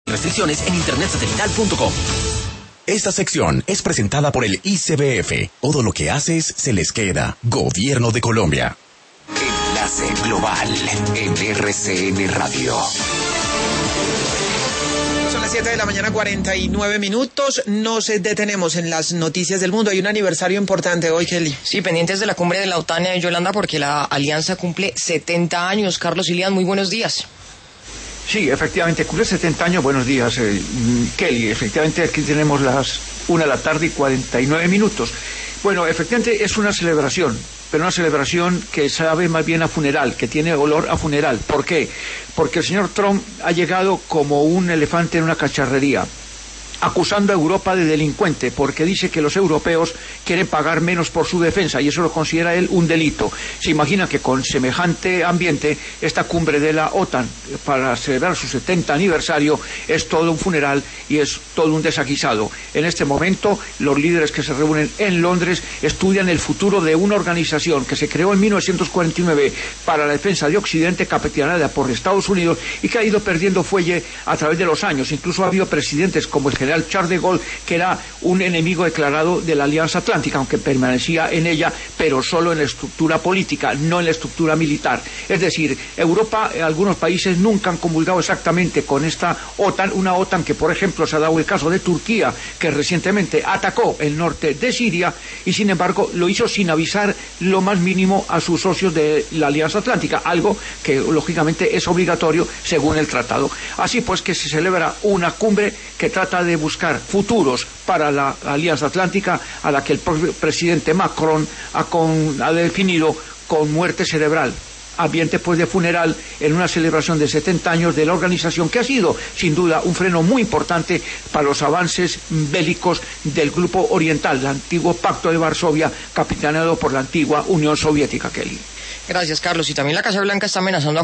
Restricciones en internetsatelital.com. Esta sección es presentada por el ICBF. Todo lo que haces se les queda. Gobierno de Colombia. Enlace Global en RCN Radio. Son las 7 de la mañana, 49 minutos. Nos detenemos en las noticias del mundo. Hay un aniversario importante hoy, Kelly. Sí, pendientes de la cumbre de la OTAN, Yolanda, porque la alianza cumple 70 años. Carlos Ilián, muy buenos días. Sí, efectivamente, cumple 70 años. Buenos días, Kelly. Efectivamente, aquí tenemos las 1 de la tarde y 49 minutos. Bueno, efectivamente es una celebración, pero una celebración que sabe más bien a funeral, que tiene olor a funeral. ¿Por qué? Porque el señor Trump ha llegado como un elefante en una cacharrería, acusando a Europa de delincuente, porque dice que los europeos quieren pagar menos por su defensa, y eso lo considera él un delito. Se imagina que con semejante ambiente, esta cumbre de la OTAN, para celebrar su 70 aniversario, es todo un funeral y es todo un desaguisado. En este momento, los líderes que se reúnen en Londres estudian el futuro de una organización que se creó en 1949 para la defensa de Occidente, capitaneada por Estados Unidos, y que ha ido perdiendo fuelle a través de los años. Incluso ha habido presidentes como el general Charles de Gaulle, que era un enemigo declarado de la Alianza Atlántica, aunque permanecía en ella, pero solo en la estructura política, no en la estructura militar. Es decir, Europa, algunos países nunca han comulgado exactamente con esta OTAN, una OTAN que, por ejemplo, se ha dado el caso de Turquía, que recientemente atacó el norte de Siria, y sin embargo lo hizo sin avisar lo más mínimo a sus socios de la Alianza Atlántica, algo que lógicamente es obligatorio según el tratado. Así pues, que se celebra una cumbre que trata de buscar futuros para la Alianza Atlántica, a la que el propio presidente Macron ha definido con muerte cerebral. Ambiente pues de funeral en una celebración de 70 años de la organización, que ha sido sin duda un freno muy importante para los avances bélicos del Grupo Oriental, el antiguo Pacto de Varsovia, capitaneado por la antigua Unión Soviética, Kelly. Gracias, Carlos. Y también la Casa Blanca está amenazando